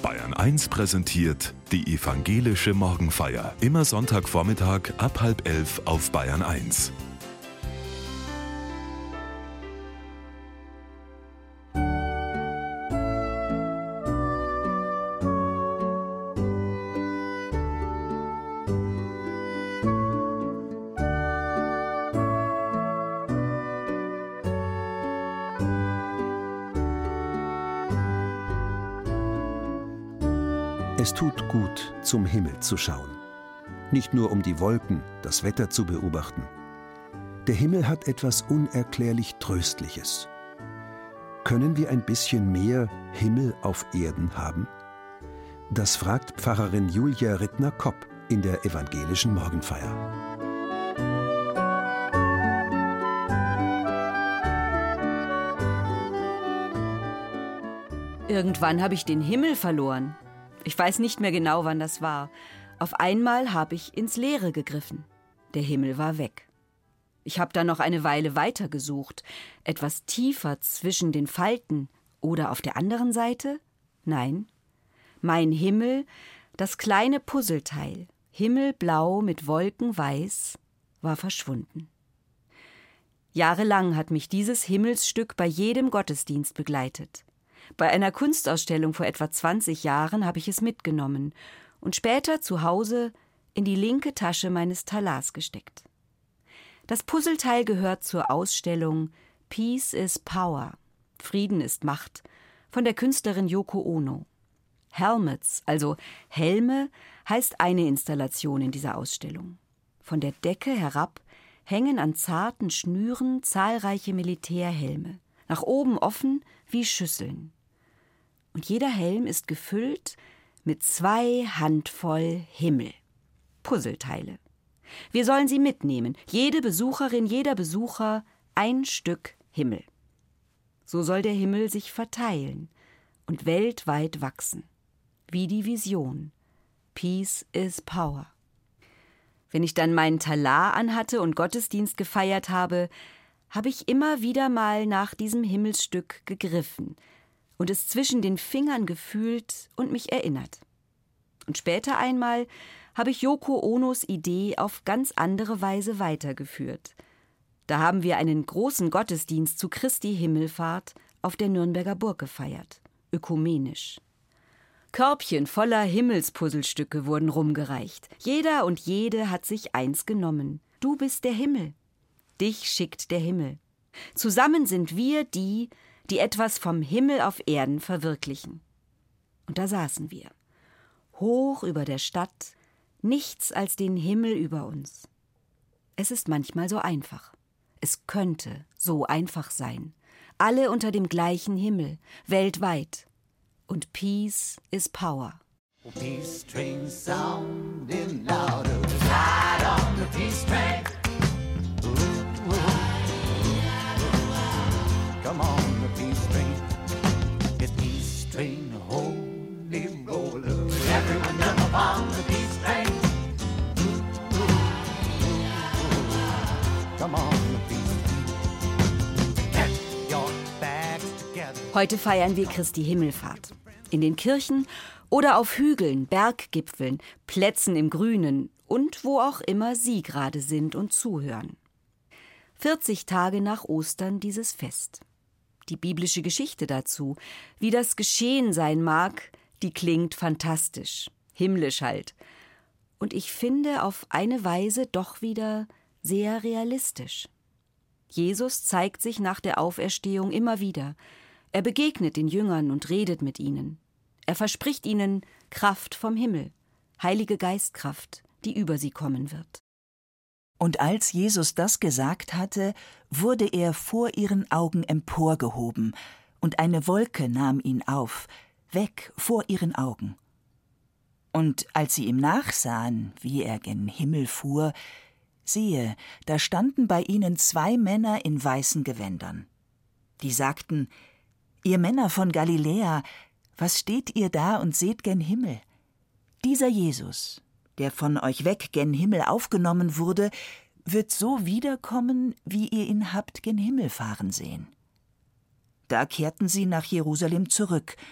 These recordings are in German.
Bayern 1 präsentiert die evangelische Morgenfeier. Immer Sonntagvormittag ab 10:30 auf Bayern 1. Es tut gut, zum Himmel zu schauen. Nicht nur um die Wolken, das Wetter zu beobachten. Der Himmel hat etwas unerklärlich Tröstliches. Können wir ein bisschen mehr Himmel auf Erden haben? Das fragt Pfarrerin Julia Rittner-Kopp in der evangelischen Morgenfeier. Irgendwann habe ich den Himmel verloren. Ich weiß nicht mehr genau, wann das war. Auf einmal habe ich ins Leere gegriffen. Der Himmel war weg. Ich habe dann noch eine Weile weitergesucht. Etwas tiefer zwischen den Falten oder auf der anderen Seite? Nein. Mein Himmel, das kleine Puzzleteil, himmelblau mit Wolken weiß, war verschwunden. Jahrelang hat mich dieses Himmelsstück bei jedem Gottesdienst begleitet. Bei einer Kunstausstellung vor etwa 20 Jahren habe ich es mitgenommen und später zu Hause in die linke Tasche meines Talars gesteckt. Das Puzzleteil gehört zur Ausstellung Peace is Power, Frieden ist Macht, von der Künstlerin Yoko Ono. Helmets, also Helme, heißt eine Installation in dieser Ausstellung. Von der Decke herab hängen an zarten Schnüren zahlreiche Militärhelme, nach oben offen wie Schüsseln. Und jeder Helm ist gefüllt mit 2 Handvoll Himmel, Puzzleteile. Wir sollen sie mitnehmen, jede Besucherin, jeder Besucher, ein Stück Himmel. So soll der Himmel sich verteilen und weltweit wachsen, wie die Vision. Peace is Power. Wenn ich dann meinen Talar anhatte und Gottesdienst gefeiert habe, habe ich immer wieder mal nach diesem Himmelsstück gegriffen und es zwischen den Fingern gefühlt und mich erinnert. Und später einmal habe ich Yoko Onos Idee auf ganz andere Weise weitergeführt. Da haben wir einen großen Gottesdienst zu Christi Himmelfahrt auf der Nürnberger Burg gefeiert, ökumenisch. Körbchen voller Himmelspuzzlestücke wurden rumgereicht. Jeder und jede hat sich eins genommen. Du bist der Himmel. Dich schickt der Himmel. Zusammen sind wir die etwas vom Himmel auf Erden verwirklichen. Und da saßen wir, hoch über der Stadt, nichts als den Himmel über uns. Es ist manchmal so einfach. Es könnte so einfach sein. Alle unter dem gleichen Himmel, weltweit. Und Peace is Power. Peace train sounding louder. Ride on the peace train. Come on, the peace train. The peace train, holy roller. Everyone jump upon the peace train. Come on, the peace train. Get your bags together. Heute feiern wir Christi Himmelfahrt. In den Kirchen oder auf Hügeln, Berggipfeln, Plätzen im Grünen und wo auch immer Sie gerade sind und zuhören. 40 Tage nach Ostern dieses Fest. Die biblische Geschichte dazu, wie das geschehen sein mag, die klingt fantastisch, himmlisch halt. Und ich finde auf eine Weise doch wieder sehr realistisch. Jesus zeigt sich nach der Auferstehung immer wieder. Er begegnet den Jüngern und redet mit ihnen. Er verspricht ihnen Kraft vom Himmel, Heilige Geistkraft, die über sie kommen wird. Und als Jesus das gesagt hatte, wurde er vor ihren Augen emporgehoben, und eine Wolke nahm ihn auf, weg vor ihren Augen. Und als sie ihm nachsahen, wie er gen Himmel fuhr, siehe, da standen bei ihnen 2 Männer in weißen Gewändern. Die sagten: Ihr Männer von Galiläa, was steht ihr da und seht gen Himmel? Dieser Jesus, der von euch weg gen Himmel aufgenommen wurde, wird so wiederkommen, wie ihr ihn habt gen Himmel fahren sehen. Da kehrten sie nach Jerusalem zurück,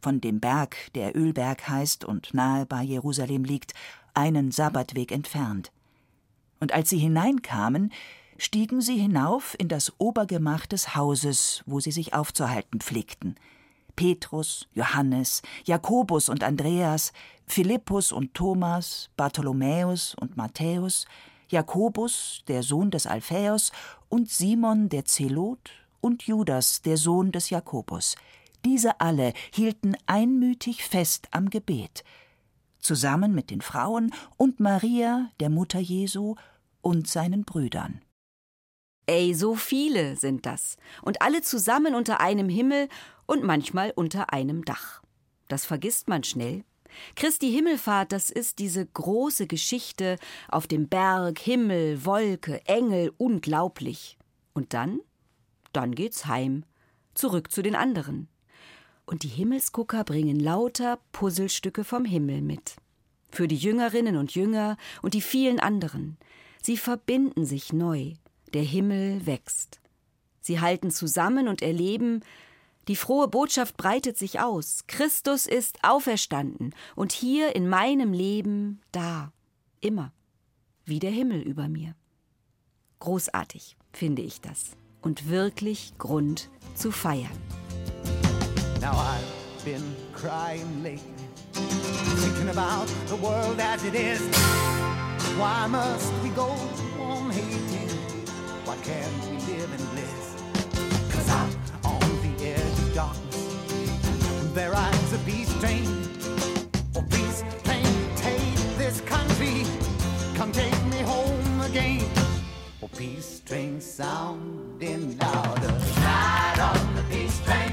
von dem Berg, der Ölberg heißt und nahe bei Jerusalem liegt, einen Sabbatweg entfernt. Und als sie hineinkamen, stiegen sie hinauf in das Obergemach des Hauses, wo sie sich aufzuhalten pflegten. Petrus, Johannes, Jakobus und Andreas, Philippus und Thomas, Bartholomäus und Matthäus, Jakobus, der Sohn des Alphäus, und Simon der Zelot und Judas, der Sohn des Jakobus. Diese alle hielten einmütig fest am Gebet, zusammen mit den Frauen und Maria, der Mutter Jesu, und seinen Brüdern. Ey, so viele sind das. Und alle zusammen unter einem Himmel und manchmal unter einem Dach. Das vergisst man schnell. Christi Himmelfahrt, das ist diese große Geschichte auf dem Berg, Himmel, Wolke, Engel, unglaublich. Und dann geht's heim, zurück zu den anderen. Und die Himmelsgucker bringen lauter Puzzlestücke vom Himmel mit. Für die Jüngerinnen und Jünger und die vielen anderen. Sie verbinden sich neu. Der Himmel wächst. Sie halten zusammen und erleben, die frohe Botschaft breitet sich aus. Christus ist auferstanden und hier in meinem Leben da, immer, wie der Himmel über mir. Großartig finde ich das und wirklich Grund zu feiern. Now I've been crying lately, thinking about the world as it is. Why must we go on hating? Why can't we live in bliss? 'Cause out on the edge of darkness, there rides a peace train. Oh, peace train, take this country, come take me home again. Oh, peace train sounding louder. Ride on the peace train.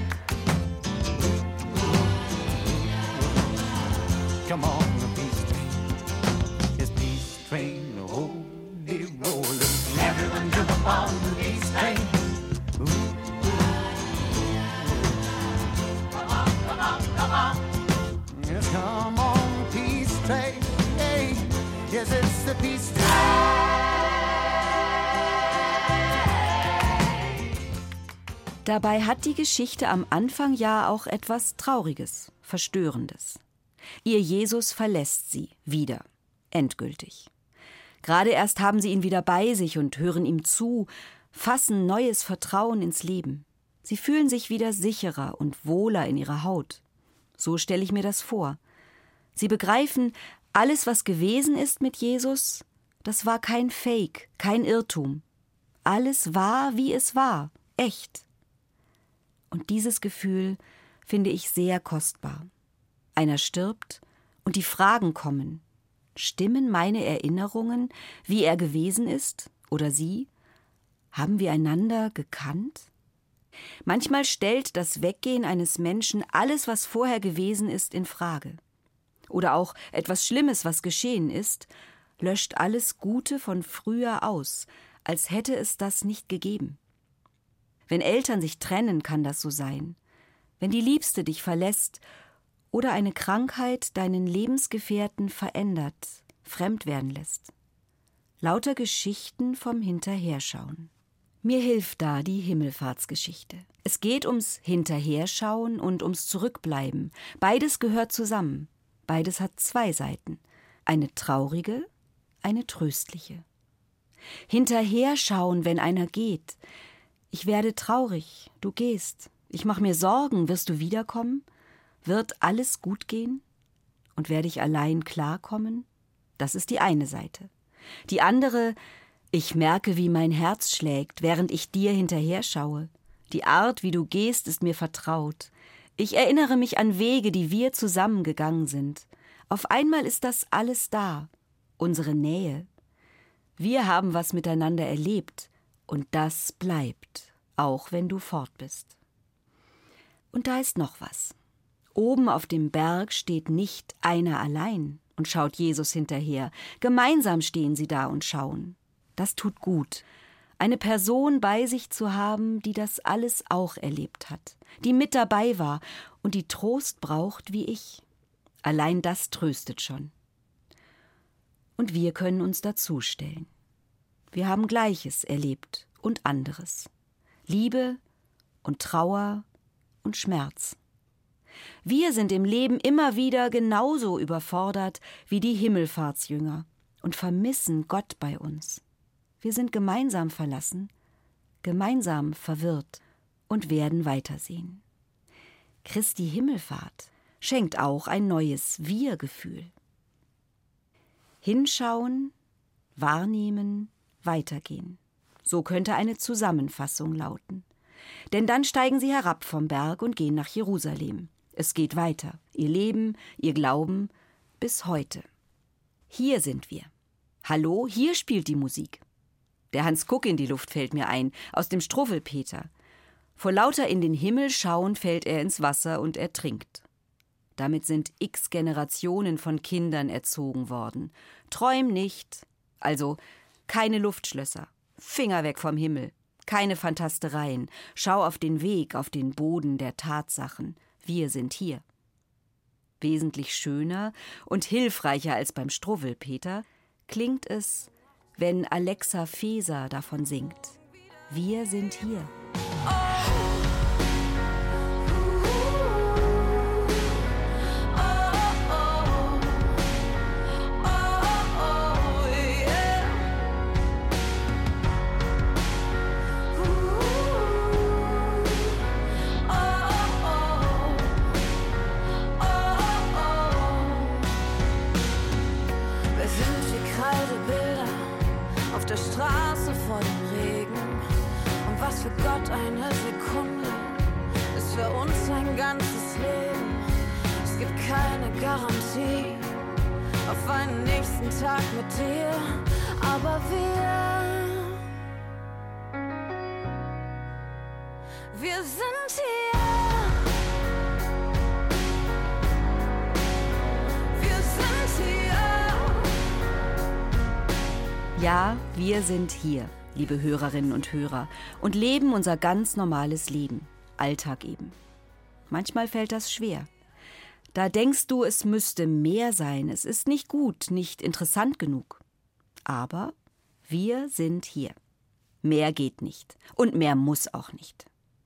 Come on, the peace train. Yes, peace train, holy roller. Everyone jump up on the peace train. Ooh. Come on, come on, come on. Yes, come on, peace train. Hey, yes, it's the peace train. Dabei hat die Geschichte am Anfang ja auch etwas Trauriges, Verstörendes. Ihr Jesus verlässt sie wieder, endgültig. Gerade erst haben sie ihn wieder bei sich und hören ihm zu, fassen neues Vertrauen ins Leben. Sie fühlen sich wieder sicherer und wohler in ihrer Haut. So stelle ich mir das vor. Sie begreifen, alles, was gewesen ist mit Jesus, das war kein Fake, kein Irrtum. Alles war, wie es war, echt. Und dieses Gefühl finde ich sehr kostbar. Einer stirbt und die Fragen kommen. Stimmen meine Erinnerungen, wie er gewesen ist, oder sie? Haben wir einander gekannt? Manchmal stellt das Weggehen eines Menschen alles, was vorher gewesen ist, in Frage. Oder auch etwas Schlimmes, was geschehen ist, löscht alles Gute von früher aus, als hätte es das nicht gegeben. Wenn Eltern sich trennen, kann das so sein. Wenn die Liebste dich verlässt oder eine Krankheit deinen Lebensgefährten verändert, fremd werden lässt. Lauter Geschichten vom Hinterherschauen. Mir hilft da die Himmelfahrtsgeschichte. Es geht ums Hinterherschauen und ums Zurückbleiben. Beides gehört zusammen. Beides hat zwei Seiten. Eine traurige, eine tröstliche. Hinterherschauen, wenn einer geht. Ich werde traurig, du gehst. Ich mache mir Sorgen, wirst du wiederkommen? Wird alles gut gehen? Und werde ich allein klarkommen? Das ist die eine Seite. Die andere, ich merke, wie mein Herz schlägt, während ich dir hinterher schaue. Die Art, wie du gehst, ist mir vertraut. Ich erinnere mich an Wege, die wir zusammen gegangen sind. Auf einmal ist das alles da, unsere Nähe. Wir haben was miteinander erlebt und das bleibt, auch wenn du fort bist. Und da ist noch was. Oben auf dem Berg steht nicht einer allein und schaut Jesus hinterher. Gemeinsam stehen sie da und schauen. Das tut gut, eine Person bei sich zu haben, die das alles auch erlebt hat, die mit dabei war und die Trost braucht wie ich. Allein das tröstet schon. Und wir können uns dazustellen. Wir haben Gleiches erlebt und anderes. Liebe und Trauer und Schmerz. Wir sind im Leben immer wieder genauso überfordert wie die Himmelfahrtsjünger und vermissen Gott bei uns. Wir sind gemeinsam verlassen, gemeinsam verwirrt und werden weitersehen. Christi Himmelfahrt schenkt auch ein neues Wir-Gefühl. Hinschauen, wahrnehmen, weitergehen. So könnte eine Zusammenfassung lauten. Denn dann steigen sie herab vom Berg und gehen nach Jerusalem. Es geht weiter, ihr Leben, ihr Glauben, bis heute. Hier sind wir. Hallo, hier spielt die Musik. Der Hans Kuck in die Luft fällt mir ein, aus dem Struffelpeter. Vor lauter in den Himmel schauen fällt er ins Wasser und ertrinkt. Damit sind x Generationen von Kindern erzogen worden. Träum nicht, also keine Luftschlösser, Finger weg vom Himmel, keine Fantastereien, schau auf den Weg, auf den Boden der Tatsachen. Wir sind hier. Wesentlich schöner und hilfreicher als beim Struwwelpeter klingt es, wenn Alexa Feser davon singt. Wir sind hier. Der Straße vor dem Regen. Und was für Gott eine Sekunde ist für uns ein ganzes Leben. Es gibt keine Garantie auf einen nächsten Tag mit dir, aber wir sind hier. Wir sind hier. Ja, wir sind hier, liebe Hörerinnen und Hörer, und leben unser ganz normales Leben, Alltag eben. Manchmal fällt das schwer. Da denkst du, es müsste mehr sein, es ist nicht gut, nicht interessant genug. Aber wir sind hier. Mehr geht nicht und mehr muss auch nicht.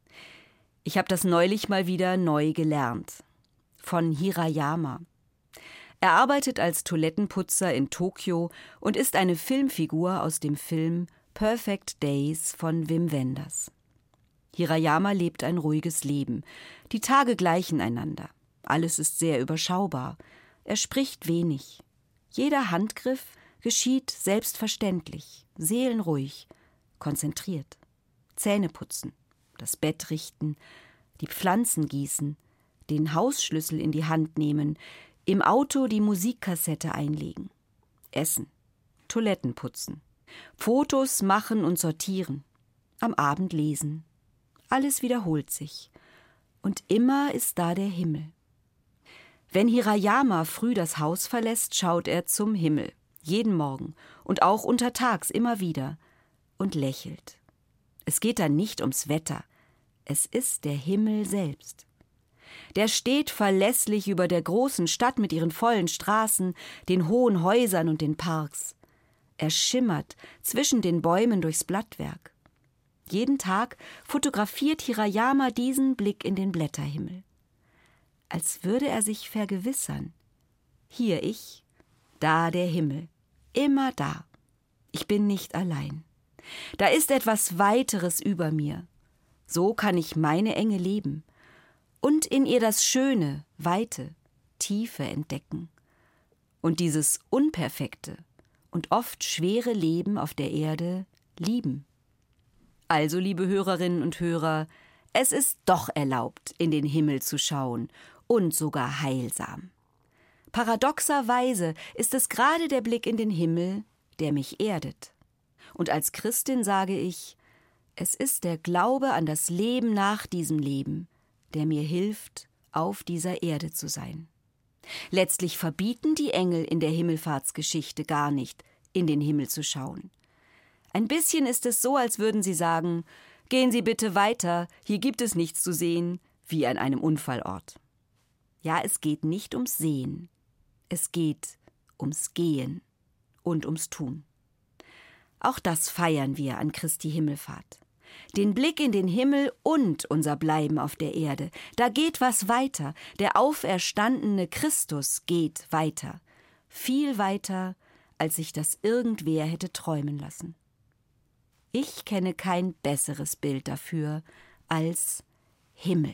Ich habe das neulich mal wieder neu gelernt. Von Hirayama. Er arbeitet als Toilettenputzer in Tokio und ist eine Filmfigur aus dem Film Perfect Days von Wim Wenders. Hirayama lebt ein ruhiges Leben. Die Tage gleichen einander. Alles ist sehr überschaubar. Er spricht wenig. Jeder Handgriff geschieht selbstverständlich, seelenruhig, konzentriert. Zähne putzen, das Bett richten, die Pflanzen gießen, den Hausschlüssel in die Hand nehmen, im Auto die Musikkassette einlegen, essen, Toiletten putzen, Fotos machen und sortieren, am Abend lesen. Alles wiederholt sich. Und immer ist da der Himmel. Wenn Hirayama früh das Haus verlässt, schaut er zum Himmel, jeden Morgen und auch untertags immer wieder, und lächelt. Es geht dann nicht ums Wetter, es ist der Himmel selbst. Der steht verlässlich über der großen Stadt mit ihren vollen Straßen, den hohen Häusern und den Parks. Er schimmert zwischen den Bäumen durchs Blattwerk. Jeden Tag fotografiert Hirayama diesen Blick in den Blätterhimmel. Als würde er sich vergewissern. Hier ich, da der Himmel, immer da. Ich bin nicht allein. Da ist etwas Weiteres über mir. So kann ich meine Enge leben und in ihr das Schöne, Weite, Tiefe entdecken. Und dieses unperfekte und oft schwere Leben auf der Erde lieben. Also, liebe Hörerinnen und Hörer, es ist doch erlaubt, in den Himmel zu schauen und sogar heilsam. Paradoxerweise ist es gerade der Blick in den Himmel, der mich erdet. Und als Christin sage ich, es ist der Glaube an das Leben nach diesem Leben, der mir hilft, auf dieser Erde zu sein. Letztlich verbieten die Engel in der Himmelfahrtsgeschichte gar nicht, in den Himmel zu schauen. Ein bisschen ist es so, als würden sie sagen, gehen Sie bitte weiter, hier gibt es nichts zu sehen, wie an einem Unfallort. Ja, es geht nicht ums Sehen, es geht ums Gehen und ums Tun. Auch das feiern wir an Christi Himmelfahrt. Den Blick in den Himmel und unser Bleiben auf der Erde. Da geht was weiter. Der auferstandene Christus geht weiter. Viel weiter, als sich das irgendwer hätte träumen lassen. Ich kenne kein besseres Bild dafür als Himmel.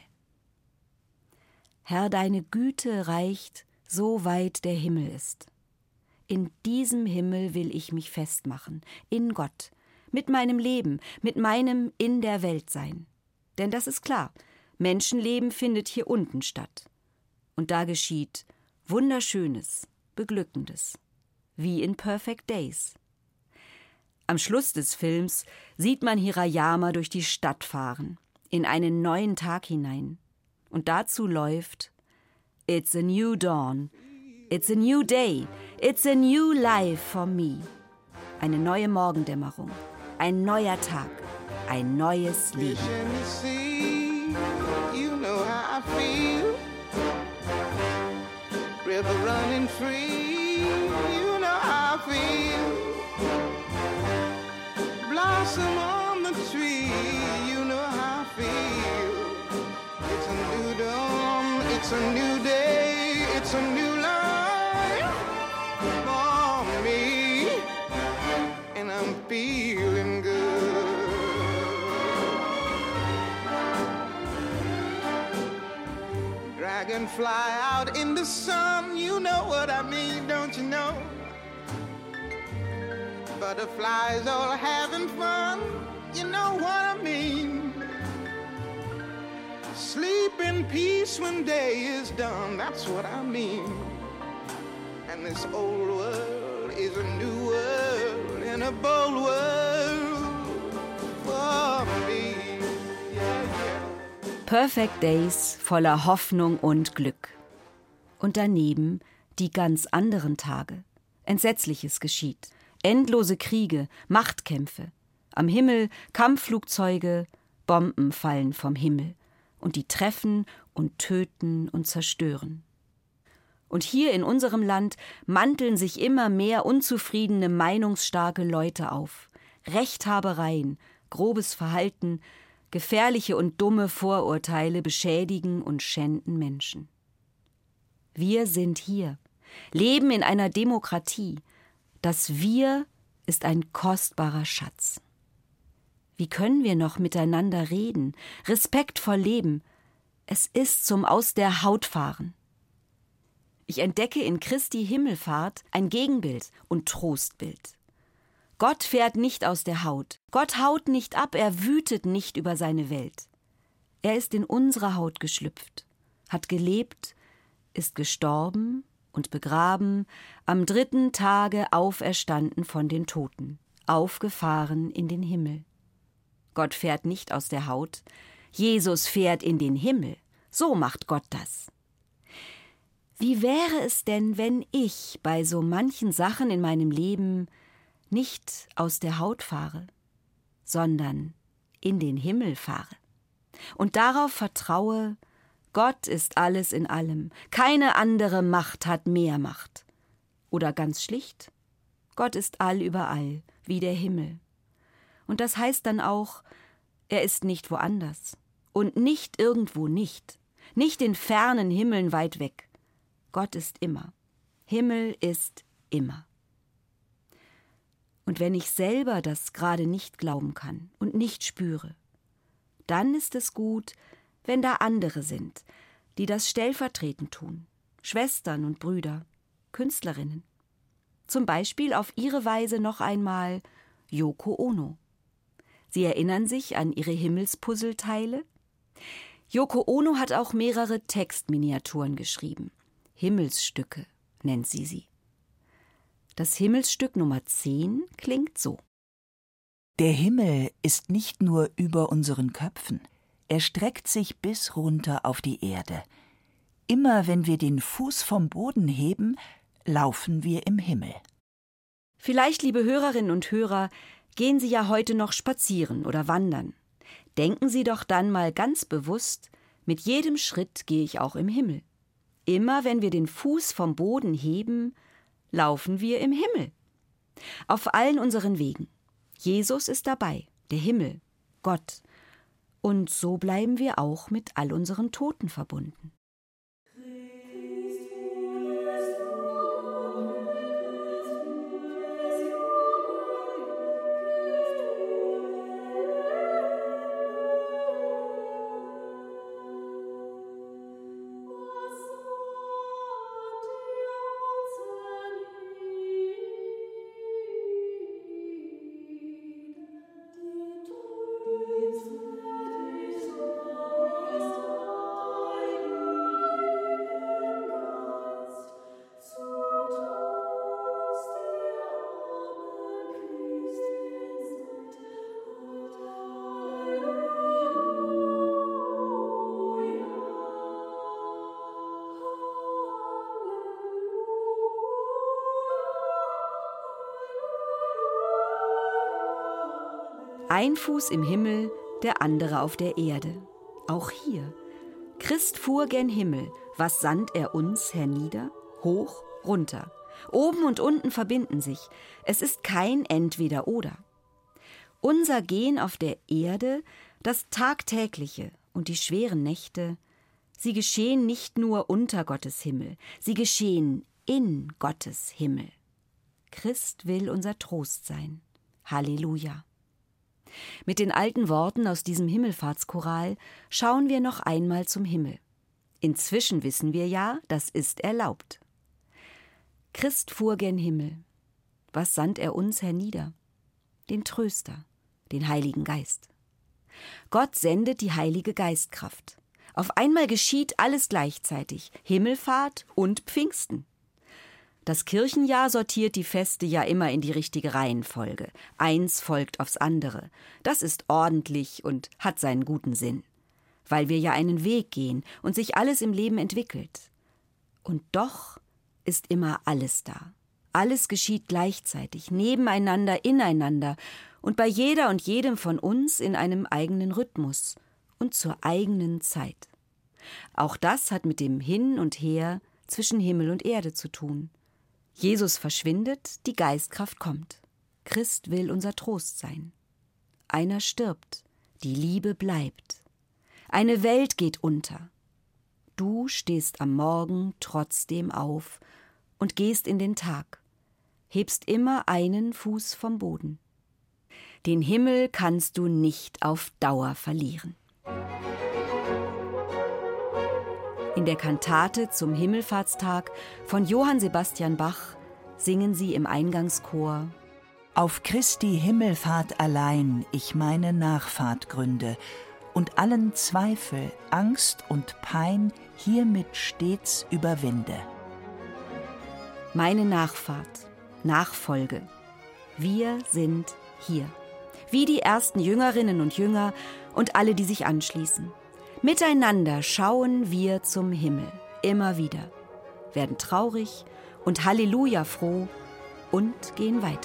Herr, deine Güte reicht, so weit der Himmel ist. In diesem Himmel will ich mich festmachen, in Gott, mit meinem Leben, mit meinem in der Welt sein. Denn das ist klar, Menschenleben findet hier unten statt. Und da geschieht Wunderschönes, Beglückendes, wie in Perfect Days. Am Schluss des Films sieht man Hirayama durch die Stadt fahren, in einen neuen Tag hinein. Und dazu läuft It's a new dawn, it's a new day, it's a new life for me. Eine neue Morgendämmerung, ein neuer Tag, ein neues Leben. You know how I feel. River running free, you know how I feel. Blossom on the tree, you know how I feel. It's a new dawn, it's a new day, it's a new life for me, and I'm feeling good. Dragonfly out in the sun, you know what I mean, don't you know? Butterflies all having fun, you know what I mean. Sleep in peace when day is done, that's what I mean. And this old world is a new world, and a bold world for me. Yeah, yeah. Perfect Days voller Hoffnung und Glück. Und daneben die ganz anderen Tage. Entsetzliches geschieht. Endlose Kriege, Machtkämpfe. Am Himmel Kampfflugzeuge, Bomben fallen vom Himmel. Und die treffen und töten und zerstören. Und hier in unserem Land manteln sich immer mehr unzufriedene, meinungsstarke Leute auf. Rechthabereien, grobes Verhalten, gefährliche und dumme Vorurteile beschädigen und schänden Menschen. Wir sind hier, leben in einer Demokratie. Das Wir ist ein kostbarer Schatz. Wie können wir noch miteinander reden, respektvoll leben? Es ist zum Aus der Haut fahren. Ich entdecke in Christi Himmelfahrt ein Gegenbild und Trostbild. Gott fährt nicht aus der Haut. Gott haut nicht ab, er wütet nicht über seine Welt. Er ist in unsere Haut geschlüpft, hat gelebt, ist gestorben und begraben, am 3. Tage auferstanden von den Toten, aufgefahren in den Himmel. Gott fährt nicht aus der Haut, Jesus fährt in den Himmel. So macht Gott das. Wie wäre es denn, wenn ich bei so manchen Sachen in meinem Leben nicht aus der Haut fahre, sondern in den Himmel fahre und darauf vertraue, Gott ist alles in allem, keine andere Macht hat mehr Macht. Oder ganz schlicht, Gott ist allüberall, wie der Himmel. Und das heißt dann auch, er ist nicht woanders und nicht irgendwo nicht in fernen Himmeln weit weg. Gott ist immer. Himmel ist immer. Und wenn ich selber das gerade nicht glauben kann und nicht spüre, dann ist es gut, wenn da andere sind, die das stellvertretend tun. Schwestern und Brüder, Künstlerinnen. Zum Beispiel auf ihre Weise noch einmal Yoko Ono. Sie erinnern sich an ihre Himmelspuzzleteile? Yoko Ono hat auch mehrere Textminiaturen geschrieben. Himmelsstücke nennt sie. Das Himmelsstück Nummer 10 klingt so. Der Himmel ist nicht nur über unseren Köpfen, er streckt sich bis runter auf die Erde. Immer wenn wir den Fuß vom Boden heben, laufen wir im Himmel. Vielleicht, liebe Hörerinnen und Hörer, gehen Sie ja heute noch spazieren oder wandern. Denken Sie doch dann mal ganz bewusst, mit jedem Schritt gehe ich auch im Himmel. Immer wenn wir den Fuß vom Boden heben, laufen wir im Himmel. Auf allen unseren Wegen. Jesus ist dabei, der Himmel. Gott. Und so bleiben wir auch mit all unseren Toten verbunden. Ein Fuß im Himmel, der andere auf der Erde. Auch hier. Christ fuhr gen Himmel. Was sandt er uns hernieder? Hoch, runter. Oben und unten verbinden sich. Es ist kein Entweder-Oder. Unser Gehen auf der Erde, das Tagtägliche und die schweren Nächte, sie geschehen nicht nur unter Gottes Himmel, sie geschehen in Gottes Himmel. Christ will unser Trost sein. Halleluja. Mit den alten Worten aus diesem Himmelfahrtschoral schauen wir noch einmal zum Himmel. Inzwischen wissen wir ja, das ist erlaubt. Christ fuhr gen Himmel. Was sandt er uns hernieder? Den Tröster, den Heiligen Geist. Gott sendet die Heilige Geistkraft. Auf einmal geschieht alles gleichzeitig, Himmelfahrt und Pfingsten. Das Kirchenjahr sortiert die Feste ja immer in die richtige Reihenfolge. Eins folgt aufs andere. Das ist ordentlich und hat seinen guten Sinn. Weil wir ja einen Weg gehen und sich alles im Leben entwickelt. Und doch ist immer alles da. Alles geschieht gleichzeitig, nebeneinander, ineinander und bei jeder und jedem von uns in einem eigenen Rhythmus und zur eigenen Zeit. Auch das hat mit dem Hin und Her zwischen Himmel und Erde zu tun. Jesus verschwindet, die Geistkraft kommt. Christ will unser Trost sein. Einer stirbt, die Liebe bleibt. Eine Welt geht unter. Du stehst am Morgen trotzdem auf und gehst in den Tag, hebst immer einen Fuß vom Boden. Den Himmel kannst du nicht auf Dauer verlieren. In der Kantate zum Himmelfahrtstag von Johann Sebastian Bach singen sie im Eingangschor: Auf Christi Himmelfahrt allein ich meine Nachfahrt gründe und allen Zweifel, Angst und Pein hiermit stets überwinde. Meine Nachfahrt, Nachfolge. Wir sind hier. Wie die ersten Jüngerinnen und Jünger und alle, die sich anschließen. Miteinander schauen wir zum Himmel, immer wieder, werden traurig und Halleluja froh und gehen weiter.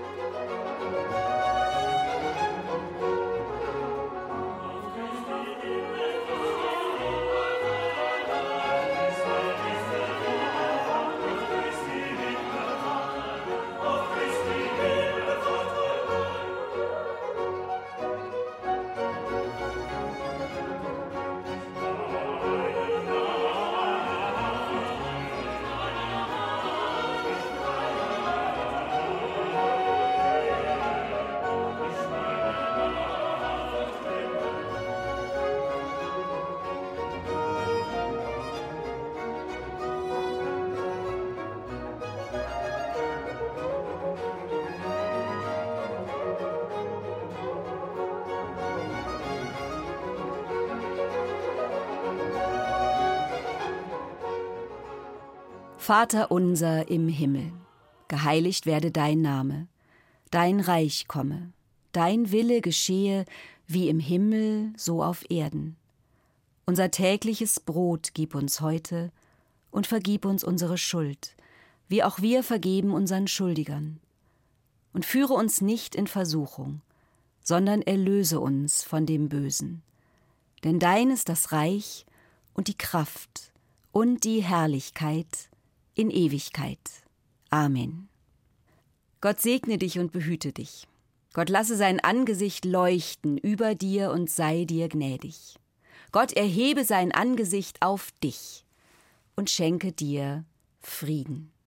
Vater unser im Himmel, geheiligt werde dein Name, dein Reich komme, dein Wille geschehe, wie im Himmel, so auf Erden. Unser tägliches Brot gib uns heute und vergib uns unsere Schuld, wie auch wir vergeben unseren Schuldigern. Und führe uns nicht in Versuchung, sondern erlöse uns von dem Bösen. Denn dein ist das Reich und die Kraft und die Herrlichkeit in Ewigkeit. Amen. Gott segne dich und behüte dich. Gott lasse sein Angesicht leuchten über dir und sei dir gnädig. Gott erhebe sein Angesicht auf dich und schenke dir Frieden.